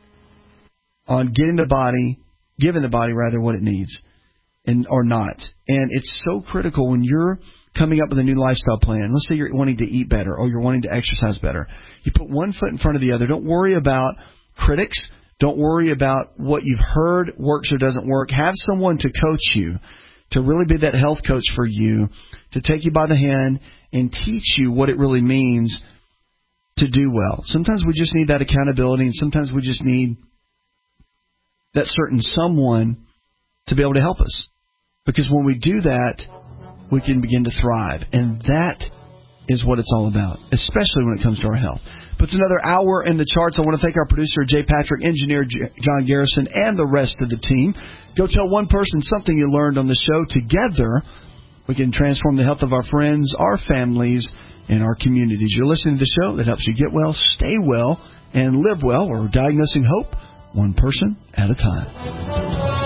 on getting the body, giving the body rather what it needs and or not. And it's so critical when you're coming up with a new lifestyle plan. Let's say you're wanting to eat better or you're wanting to exercise better. You put one foot in front of the other. Don't worry about critics. Don't worry about what you've heard works or doesn't work. Have someone to coach you, to really be that health coach for you, to take you by the hand and teach you what it really means to do well. Sometimes we just need that accountability, and sometimes we just need that certain someone to be able to help us. Because when we do that, we can begin to thrive. And that is what it's all about, especially when it comes to our health. Puts another hour in the charts. I want to thank our producer, Jay Patrick, engineer J- John Garrison, and the rest of the team. Go tell one person something you learned on the show. Together, we can transform the health of our friends, our families, and our communities. You're listening to the show that helps you get well, stay well, and live well. We're diagnosing hope one person at a time.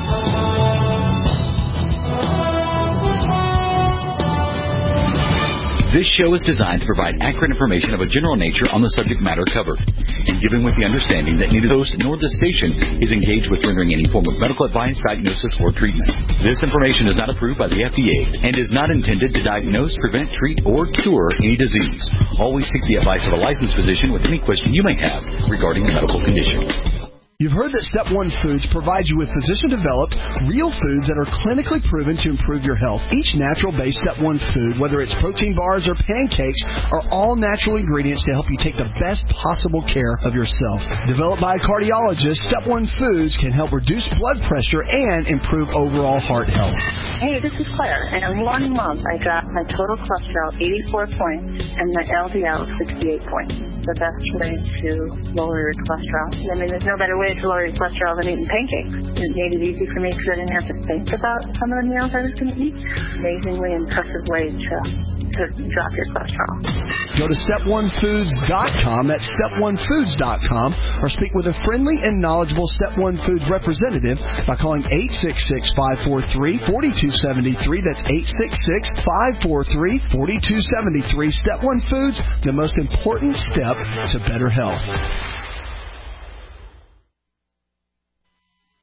This show is designed to provide accurate information of a general nature on the subject matter covered, and given with the understanding that neither the host nor the station is engaged with rendering any form of medical advice, diagnosis, or treatment. This information is not approved by the F D A and is not intended to diagnose, prevent, treat, or cure any disease. Always seek the advice of a licensed physician with any question you may have regarding a medical condition. You've heard that Step one Foods provides you with physician-developed, real foods that are clinically proven to improve your health. Each natural-based Step one food, whether it's protein bars or pancakes, are all natural ingredients to help you take the best possible care of yourself. Developed by a cardiologist, Step one Foods can help reduce blood pressure and improve overall heart health. Hey, this is Claire. In one month, I dropped my total cholesterol eighty-four points and my L D L sixty-eight points. The best way to lower your cholesterol. I mean, there's no better way to lower your cholesterol than eating pancakes. It made it easy for me because I didn't have to think about some of the meals I was going to eat. Amazingly impressive way to, to drop your cholesterol. Go to step one foods dot com. That's step one foods dot com. Or speak with a friendly and knowledgeable Step one Foods representative by calling eight six six, five four three, four two seven three. That's eight six six, five four three, four two seven three. Step one Foods, the most important step to better health.